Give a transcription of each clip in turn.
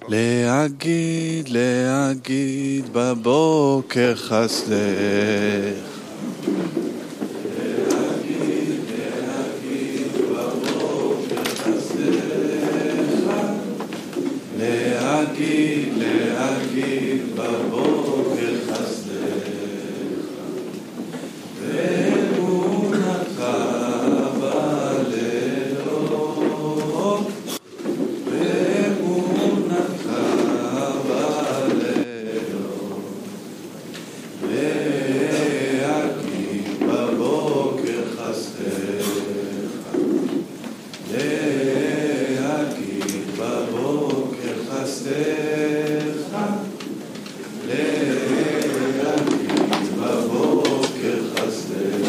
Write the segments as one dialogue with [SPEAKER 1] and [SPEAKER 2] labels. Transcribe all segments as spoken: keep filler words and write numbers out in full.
[SPEAKER 1] להגיד, להגיד בבוקר חסדך. להגיד, להגיד בבוקר חסדך. להגיד, להגיד בבוקר חסדך. ואמונתך בלילות. ואמונתך בלילות. להגיד בבוקר חסדך. להגיד בבוקר חסדך. להגיד בבוקר חסדך.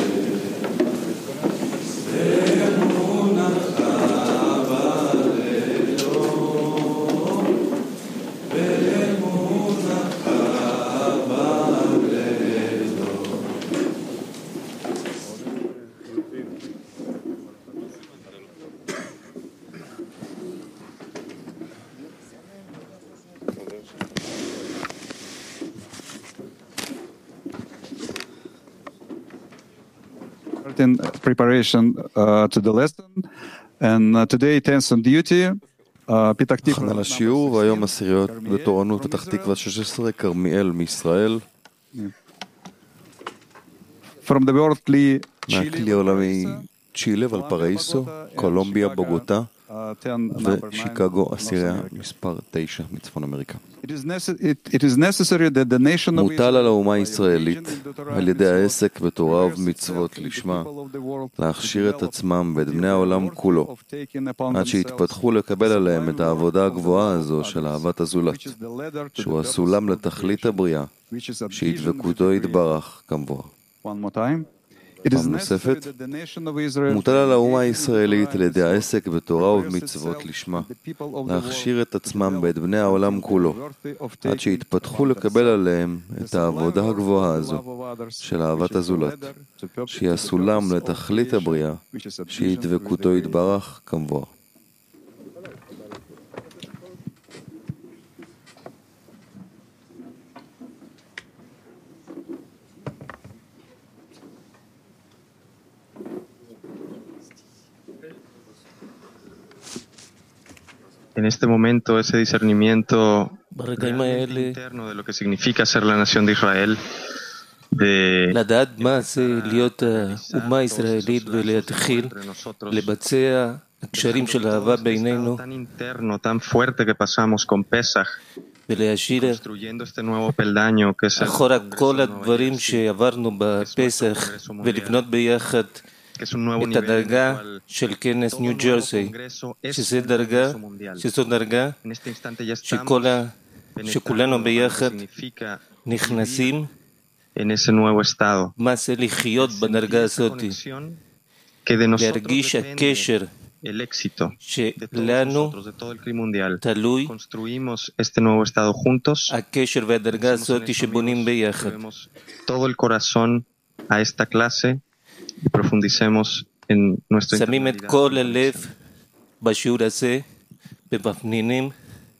[SPEAKER 1] ואמונתך בלילות. ואמונתך בלילות.
[SPEAKER 2] In preparation uh, to the lesson, and uh, today tenth on duty, uh, Petach Tikva.
[SPEAKER 3] הכנה לשיעור, והיום עשיריות בתורנות פתח תקווה שש עשרה, כרמיאל מישראל.
[SPEAKER 2] From the worldly
[SPEAKER 3] מהכלי העולמי צ'ילה, ולפרייסו, קולומביה, בוגוטה,
[SPEAKER 2] uh, ten number
[SPEAKER 3] ושיקגו, עשירייה מספר תשע מצפון אמריקה.
[SPEAKER 2] It is, necess- it, it is necessary that the nation of
[SPEAKER 3] מוטל על
[SPEAKER 2] Israel,
[SPEAKER 3] האומה
[SPEAKER 2] by
[SPEAKER 3] הישראלית,
[SPEAKER 2] religion, Deuteronomy,
[SPEAKER 3] על ידי העסק בתורה
[SPEAKER 2] express
[SPEAKER 3] ובמצוות
[SPEAKER 2] itself in the
[SPEAKER 3] לשמה,
[SPEAKER 2] people of the world,
[SPEAKER 3] להכשיר את
[SPEAKER 2] to
[SPEAKER 3] עצמם ואת
[SPEAKER 2] develop
[SPEAKER 3] בני העולם
[SPEAKER 2] the
[SPEAKER 3] כולו,
[SPEAKER 2] of taking upon
[SPEAKER 3] עד
[SPEAKER 2] themselves
[SPEAKER 3] שיתפתחו לקבל עליהם את העבודה
[SPEAKER 2] the
[SPEAKER 3] הגבוהה
[SPEAKER 2] love of
[SPEAKER 3] הזו
[SPEAKER 2] others,
[SPEAKER 3] של אהבת הזולת,
[SPEAKER 2] which is the ladder to
[SPEAKER 3] שהוא
[SPEAKER 2] the
[SPEAKER 3] הסולם
[SPEAKER 2] purpose of
[SPEAKER 3] לתכלית
[SPEAKER 2] creation,
[SPEAKER 3] הבריאה,
[SPEAKER 2] which is a vision
[SPEAKER 3] שידבקותו
[SPEAKER 2] with the
[SPEAKER 3] יתברך כמבואה.
[SPEAKER 2] One more time. It is
[SPEAKER 3] פעם נוספת,
[SPEAKER 2] necessary that the nation of Israel
[SPEAKER 3] מוטל על האומה
[SPEAKER 2] engage in
[SPEAKER 3] הישראלית על ידי
[SPEAKER 2] Torah
[SPEAKER 3] העסק בתורה
[SPEAKER 2] and
[SPEAKER 3] ובמצוות
[SPEAKER 2] itself
[SPEAKER 3] לשמה,
[SPEAKER 2] and the people of the
[SPEAKER 3] להכשיר
[SPEAKER 2] world
[SPEAKER 3] את עצמם
[SPEAKER 2] to
[SPEAKER 3] ואת
[SPEAKER 2] develop
[SPEAKER 3] בני העולם
[SPEAKER 2] and to
[SPEAKER 3] כולו,
[SPEAKER 2] be worthy of
[SPEAKER 3] עד
[SPEAKER 2] taking
[SPEAKER 3] שיתפתחו
[SPEAKER 2] upon
[SPEAKER 3] לקבל
[SPEAKER 2] themselves
[SPEAKER 3] עליהם
[SPEAKER 2] the
[SPEAKER 3] את העבודה
[SPEAKER 2] sublime work
[SPEAKER 3] הגבוהה
[SPEAKER 2] of
[SPEAKER 3] הזו
[SPEAKER 2] love of others,
[SPEAKER 3] של
[SPEAKER 2] which
[SPEAKER 3] אהבת
[SPEAKER 2] is the
[SPEAKER 3] הזולת,
[SPEAKER 2] ladder to purpose-
[SPEAKER 3] שהיא
[SPEAKER 2] to the
[SPEAKER 3] הסולם
[SPEAKER 2] purpose of
[SPEAKER 3] לתכלית
[SPEAKER 2] creation,
[SPEAKER 3] הבריאה,
[SPEAKER 2] which is a vision with the
[SPEAKER 3] שידבקותו
[SPEAKER 2] creation.
[SPEAKER 3] יתברך כמבואה.
[SPEAKER 4] En este momento, ese discernimiento
[SPEAKER 5] ברגעים האלה,
[SPEAKER 4] interno de lo que significa ser la nación de Israel, de
[SPEAKER 5] לדעת מה זה להיות האומה הישראלית ולהתחיל לבצע הקשרים של אהבה בינינו
[SPEAKER 4] tan interno, tan fuerte que pasamos con Pesach,
[SPEAKER 5] ולהשאיר
[SPEAKER 4] construyendo este nuevo peldaño que es el
[SPEAKER 5] אחורה
[SPEAKER 4] Congreso
[SPEAKER 5] כל
[SPEAKER 4] de Nueva
[SPEAKER 5] הדברים
[SPEAKER 4] Jersey,
[SPEAKER 5] שעברנו בפסח ולבנות ביחד
[SPEAKER 4] que es un nuevo
[SPEAKER 5] את
[SPEAKER 4] nivel en el
[SPEAKER 5] הדרגה
[SPEAKER 4] cual
[SPEAKER 5] של כנס
[SPEAKER 4] todo
[SPEAKER 5] ניו
[SPEAKER 4] nuevo
[SPEAKER 5] ג'רסי,
[SPEAKER 4] Congreso es
[SPEAKER 5] שזה
[SPEAKER 4] un
[SPEAKER 5] דרגה,
[SPEAKER 4] Congreso mundial.
[SPEAKER 5] שזו דרגה
[SPEAKER 4] En este instante ya
[SPEAKER 5] שכל
[SPEAKER 4] estamos
[SPEAKER 5] ה...
[SPEAKER 4] penetrando
[SPEAKER 5] שכולנו
[SPEAKER 4] a lo que
[SPEAKER 5] ביחד
[SPEAKER 4] significa
[SPEAKER 5] נכנסים
[SPEAKER 4] en ese nuevo estado.
[SPEAKER 5] מה זה לחיות בדרגה הזאת,
[SPEAKER 4] que de nosotros
[SPEAKER 5] להרגיש
[SPEAKER 4] depende
[SPEAKER 5] הקשר
[SPEAKER 4] el éxito de todos
[SPEAKER 5] שלנו
[SPEAKER 4] nosotros, de todo el clima mundial.
[SPEAKER 5] תלוי
[SPEAKER 4] Construimos este nuevo estado juntos.
[SPEAKER 5] הקשר והדרגה
[SPEAKER 4] Hacemos en
[SPEAKER 5] הזאת
[SPEAKER 4] eso,
[SPEAKER 5] שבונים
[SPEAKER 4] amigos,
[SPEAKER 5] ביחד.
[SPEAKER 4] llevemos todo el corazón a esta clase y profundicemos en nuestra
[SPEAKER 5] שמים את
[SPEAKER 4] internalidad.
[SPEAKER 5] כל הלב בשיעור הזה, במפנינים.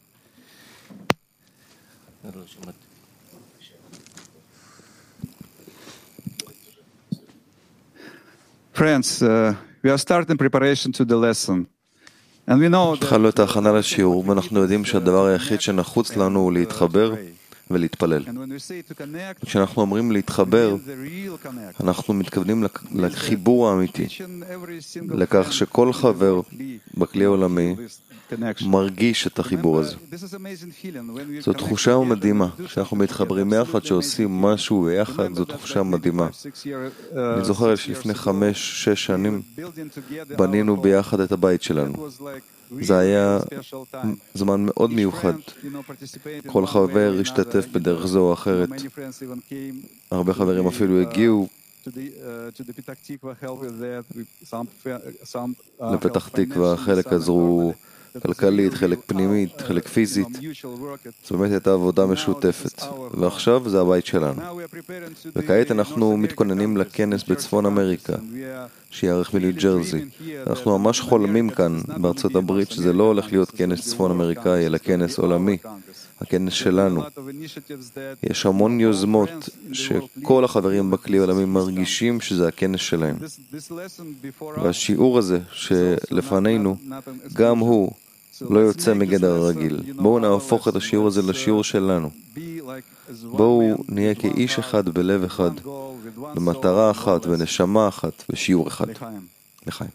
[SPEAKER 2] Friends, uh, we are starting preparation to the lesson. And we know that
[SPEAKER 3] התחלנו את ההכנה לשיעור, ואנחנו יודעים שהדבר היחיד שנחוץ לנו הוא להתחבר ולהתפלל.
[SPEAKER 2] and when we say to connect,
[SPEAKER 3] כשאנחנו אומרים להתחבר,
[SPEAKER 2] the real connect.
[SPEAKER 3] אנחנו מתכוונים לק- לחיבור האמיתי,
[SPEAKER 2] Each and every single
[SPEAKER 3] לכך שכל חבר בכלי העולמי
[SPEAKER 2] this connection.
[SPEAKER 3] מרגיש את החיבור הזה.
[SPEAKER 2] This is amazing feeling when we
[SPEAKER 3] זו
[SPEAKER 2] connect
[SPEAKER 3] תחושה
[SPEAKER 2] together
[SPEAKER 3] מדהימה,
[SPEAKER 2] and do
[SPEAKER 3] כשאנחנו
[SPEAKER 2] something
[SPEAKER 3] מתחברים
[SPEAKER 2] together,
[SPEAKER 3] יחד,
[SPEAKER 2] absolutely
[SPEAKER 3] שעושים
[SPEAKER 2] amazing
[SPEAKER 3] משהו
[SPEAKER 2] feeling.
[SPEAKER 3] ביחד, זו
[SPEAKER 2] Remember that
[SPEAKER 3] תחושה
[SPEAKER 2] like maybe
[SPEAKER 3] מדהימה.
[SPEAKER 2] five, six year, uh,
[SPEAKER 3] אני זוכר
[SPEAKER 2] six
[SPEAKER 3] שלפני
[SPEAKER 2] years ago,
[SPEAKER 3] חמש, שש שנים
[SPEAKER 2] building together
[SPEAKER 3] בנינו
[SPEAKER 2] our home.
[SPEAKER 3] ביחד את הבית
[SPEAKER 2] That
[SPEAKER 3] שלנו.
[SPEAKER 2] was like
[SPEAKER 3] זה
[SPEAKER 2] really
[SPEAKER 3] היה
[SPEAKER 2] special time.
[SPEAKER 3] זמן מאוד
[SPEAKER 2] Each
[SPEAKER 3] מיוחד.
[SPEAKER 2] friend, you know, participated in
[SPEAKER 3] כל
[SPEAKER 2] one way
[SPEAKER 3] חבר
[SPEAKER 2] or
[SPEAKER 3] השתתף
[SPEAKER 2] another.
[SPEAKER 3] בדרך זו או אחרת.
[SPEAKER 2] Many friends even came
[SPEAKER 3] הרבה חברים
[SPEAKER 2] to
[SPEAKER 3] אפילו
[SPEAKER 2] the, uh,
[SPEAKER 3] הגיעו
[SPEAKER 2] to the, uh, to the Petach Tikva, help with that. We- some fa- some, uh,
[SPEAKER 3] לפתח
[SPEAKER 2] helped
[SPEAKER 3] תקווה,
[SPEAKER 2] financially,
[SPEAKER 3] חלק
[SPEAKER 2] some
[SPEAKER 3] עזרו
[SPEAKER 2] verbally.
[SPEAKER 3] כלכלית, חלק פנימית, חלק פיזית. זו באמת הייתה עבודה משותפת, ועכשיו זה הבית שלנו. וכעת אנחנו מתכוננים לכנס בצפון אמריקה, שיערך בניו ג'רזי. אנחנו ממש חולמים כאן בארצות הברית שזה לא הולך להיות כנס צפון אמריקאי, אלא כנס עולמי, הכנס שלנו. יש המון יוזמות שכל החברים בכלי העולמי מרגישים שזה הכנס שלהם. והשיעור הזה שלפנינו, גם הוא לא יוצא מגדר הרגיל. בואו נהפוך את השיעור הזה לשיעור שלנו. בואו נהיה כאיש אחד בלב אחד, במטרה אחת, בנשמה אחת, בשיעור אחד. לחיים.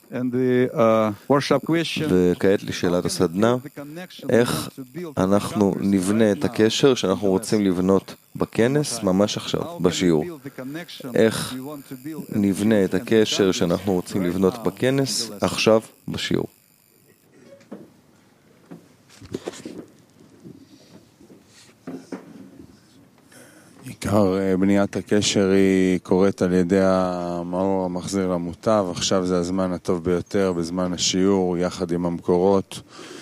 [SPEAKER 3] וכעת לשאלת הסדנה, איך אנחנו נבנה את הקשר שאנחנו רוצים לבנות בכנס ממש עכשיו, בשיעור. איך נבנה את הקשר שאנחנו רוצים לבנות בכנס עכשיו, בשיעור.
[SPEAKER 6] עיקר בניית הקשר היא קורית על ידי המאור המחזיר למוטב. עכשיו זה הזמן הטוב ביותר בזמן השיעור, יחד עם המקורות,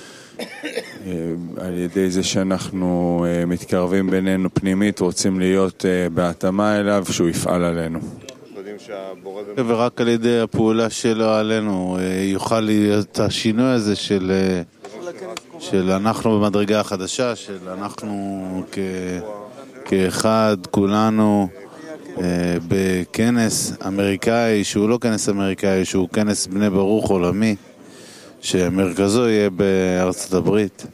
[SPEAKER 6] על ידי זה שאנחנו מתקרבים בינינו פנימית, רוצים להיות בהתאמה אליו, שהוא יפעל עלינו.
[SPEAKER 7] ורק על ידי הפעולה שלו עלינו יוכל להיות השינוי הזה של, של אנחנו במדרגה החדשה, של אנחנו כ... כאחד, כולנו אה, בכנס אמריקאי, שהוא לא כנס אמריקאי, שהוא כנס בני ברוך עולמי, שמרכזו יהיה בארצות הברית.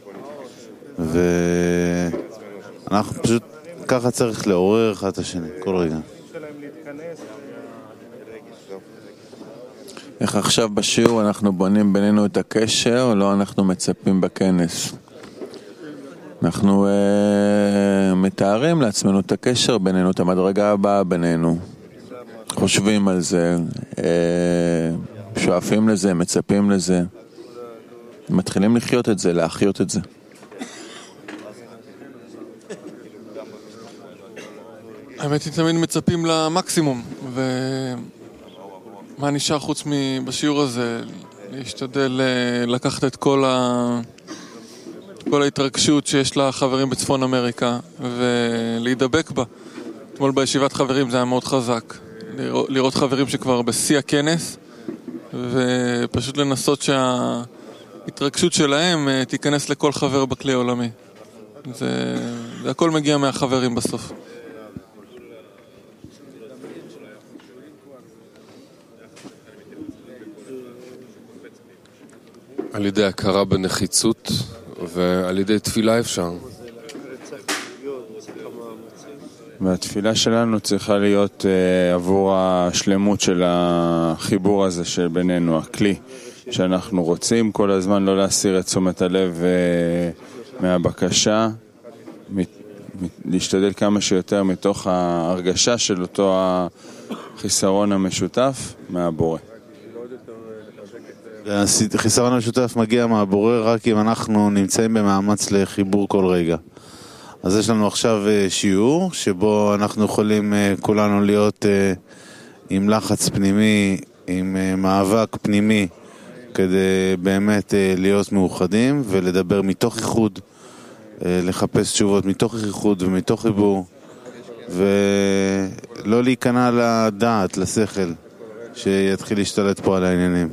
[SPEAKER 7] ואנחנו פשוט ככה צריך לעורר אחד את השני, כל רגע.
[SPEAKER 6] איך עכשיו בשיעור אנחנו בונים בינינו את הקשר, או לא אנחנו מצפים בכנס? אנחנו אה, מתארים לעצמנו את הקשר בינינו, את המדרגה הבאה בינינו. חושבים על זה, אה, שואפים לזה, מצפים לזה. מתחילים לחיות את זה, להחיות את זה.
[SPEAKER 8] האמת היא תמיד מצפים למקסימום, ומה נשאר חוץ בשיעור הזה? להשתדל לקחת את כל ה... כל ההתרגשות שיש לחברים בצפון אמריקה ולהידבק בה. אתמול בישיבת חברים זה היה מאוד חזק. לראות, לראות חברים שכבר בשיא הכנס ופשוט לנסות שההתרגשות שלהם תיכנס לכל חבר בכלי העולמי. זה, זה הכל מגיע מהחברים בסוף.
[SPEAKER 9] על ידי הכרה בנחיצות ועל ידי תפילה אפשר.
[SPEAKER 6] והתפילה שלנו צריכה להיות uh, עבור השלמות של החיבור הזה שבינינו, הכלי שאנחנו רוצים כל הזמן לא להסיר את תשומת הלב uh, מהבקשה, מת, מת, להשתדל כמה שיותר מתוך ההרגשה של אותו החיסרון המשותף מהבורא.
[SPEAKER 7] החיסרון המשותף מגיע מהבורא רק אם אנחנו נמצאים במאמץ לחיבור כל רגע. אז יש לנו עכשיו שיעור שבו אנחנו יכולים כולנו להיות עם לחץ פנימי, עם מאבק פנימי, כדי באמת להיות מאוחדים ולדבר מתוך איחוד, לחפש תשובות מתוך איחוד ומתוך חיבור, ולא להיכנע לדעת, לשכל, שיתחיל להשתלט פה על העניינים.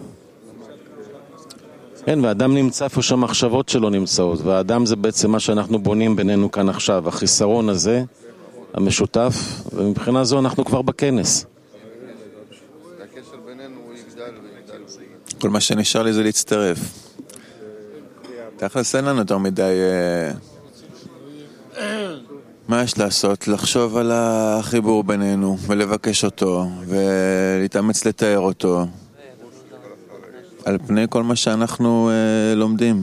[SPEAKER 10] כן, והאדם נמצא איפה שהמחשבות שלו נמצאות, והאדם זה בעצם מה שאנחנו בונים בינינו כאן עכשיו, החיסרון הזה, המשותף, ומבחינה זו אנחנו כבר בכנס.
[SPEAKER 6] כל מה שנשאר לי זה להצטרף. תכלס אין לנו יותר מדי... מה יש לעשות? לחשוב על החיבור בינינו, ולבקש אותו, ולהתאמץ לתאר אותו. על פני כל מה שאנחנו אה, לומדים.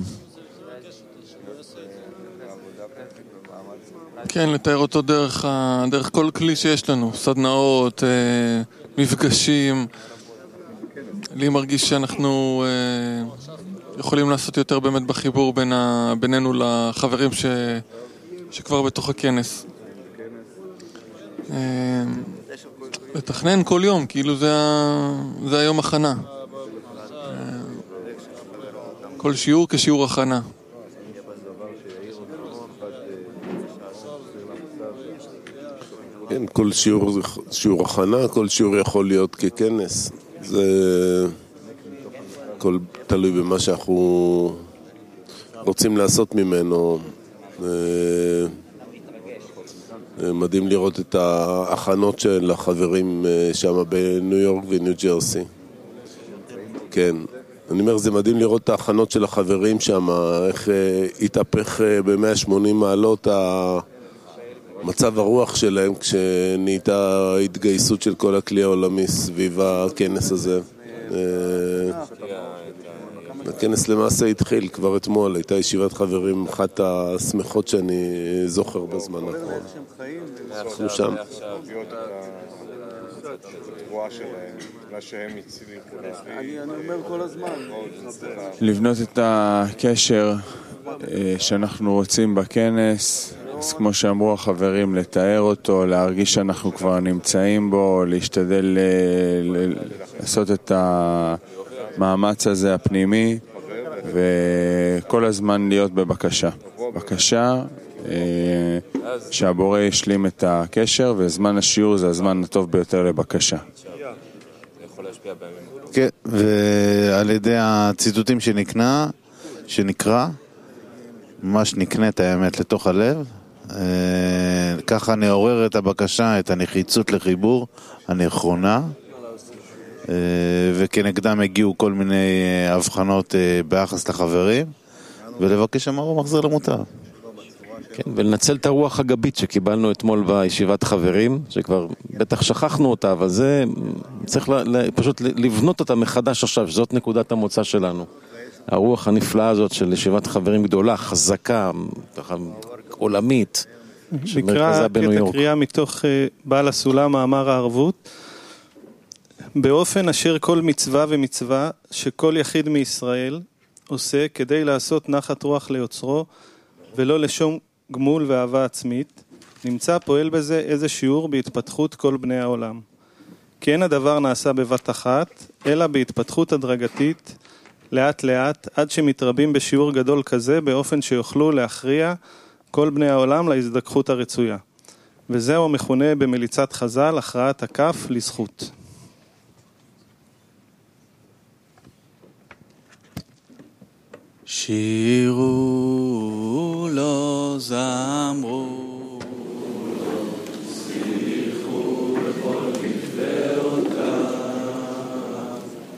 [SPEAKER 8] כן, לתאר אותו דרך, דרך כל כלי שיש לנו, סדנאות, אה, מפגשים. לי מרגיש שאנחנו אה, יכולים לעשות יותר באמת בחיבור בין ה, בינינו לחברים ש, שכבר בתוך הכנס. אה, לתכנן כל יום, כאילו זה, זה היום הכנה. כל שיעור כשיעור הכנה.
[SPEAKER 11] כן, כל שיעור, שיעור הכנה, כל שיעור יכול להיות ככנס. זה כל תלוי במה שאנחנו רוצים לעשות ממנו. מדהים לראות את ההכנות של החברים שם בניו יורק וניו ג'רסי. כן, אני אומר, זה מדהים לראות את ההכנות של החברים שם, איך התהפך ב-מאה ושמונים מעלות מצב הרוח שלהם כשנהייתה התגייסות של כל הכלי העולמי סביב הכנס הזה. הכנס למעשה התחיל כבר אתמול, הייתה ישיבת חברים, אחת השמחות שאני זוכר בזמן האחרון. אנחנו שם.
[SPEAKER 6] לבנות את הקשר שאנחנו רוצים בכנס, אז כמו שאמרו החברים, לתאר אותו, להרגיש שאנחנו כבר נמצאים בו, להשתדל לעשות את המאמץ הזה הפנימי, וכל הזמן להיות בבקשה. בקשה שהבורא ישלים את הקשר, וזמן השיעור זה הזמן הטוב ביותר לבקשה.
[SPEAKER 7] כן, ועל ידי הציטוטים שנקנה, שנקרא, ממש נקנית האמת לתוך הלב, ככה נעורר את הבקשה, את הנחיצות לחיבור הנכונה, וכנגדם הגיעו כל מיני הבחנות ביחס לחברים, ולבקש המרום מחזיר למוטב.
[SPEAKER 10] כן, ולנצל את הרוח הגבית שקיבלנו אתמול בישיבת חברים, שכבר בטח שכחנו אותה, אבל זה צריך ל, פשוט לבנות אותה מחדש עכשיו, שזאת נקודת המוצא שלנו. הרוח הנפלאה הזאת של ישיבת חברים גדולה, חזקה, עולמית, שמרכזה בניו יורק.
[SPEAKER 12] קטע קריאה מתוך בעל הסולם, מאמר הערבות, באופן אשר כל מצווה ומצווה שכל יחיד מישראל עושה כדי לעשות נחת רוח ליוצרו, ולא לשום גמול ואהבה עצמית, נמצא פועל בזה איזה שיעור בהתפתחות כל בני העולם. כי אין הדבר נעשה בבת אחת, אלא בהתפתחות הדרגתית, לאט לאט, עד שמתרבים בשיעור גדול כזה, באופן שיוכלו להכריע כל בני העולם להזדככות הרצויה. וזהו מכונה במליצת חז"ל, הכרעת הכף לזכות.
[SPEAKER 1] שירו לא זמרו שיחו בכל כתביותיו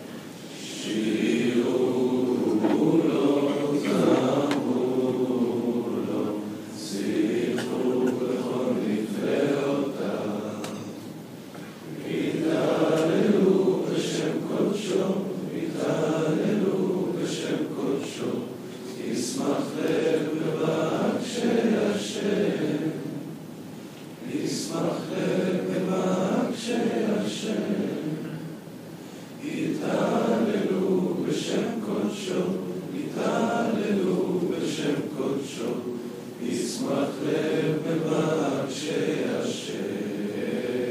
[SPEAKER 1] שירו לא זמרו לו שיחו בכל כתביותיו יתהללו בשם קודשו יתהללו בשם קודשו ישמח לב מבקשי השם, ישמח לב מבקשי השם, יתהללו בשם קודשו, יתהללו בשם קודשו, ישמח לב מבקשי השם.